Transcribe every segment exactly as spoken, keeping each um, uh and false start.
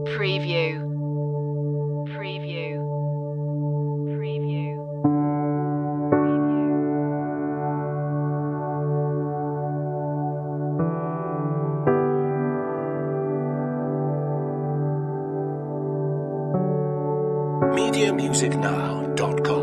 Preview. Preview. Preview. media music now dot com.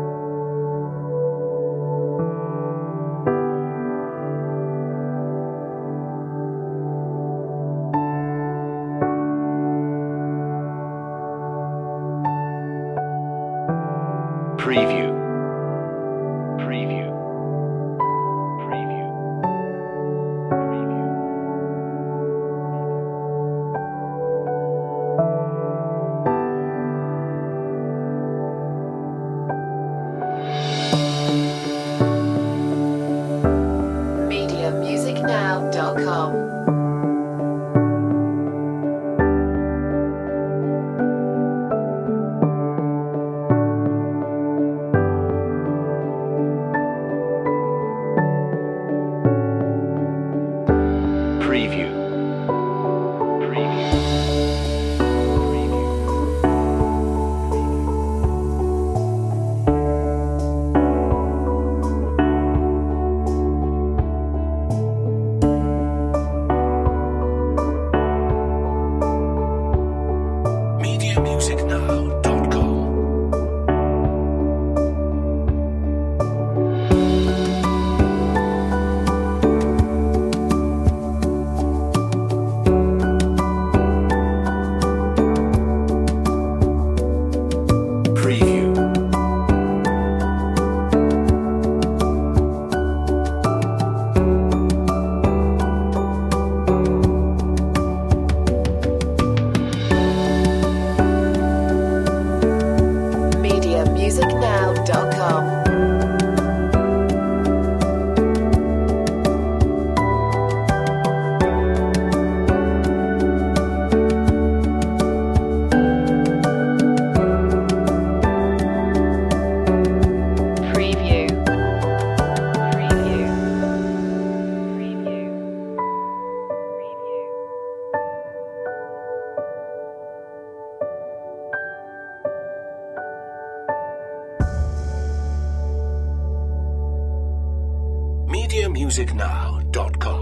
Preview. Preview. Preview. Preview. media music now dot com. Preview. Preview. Preview. media music now dot com. Preview. media music now dot com. Preview. Preview. Preview. Preview. media music now dot com.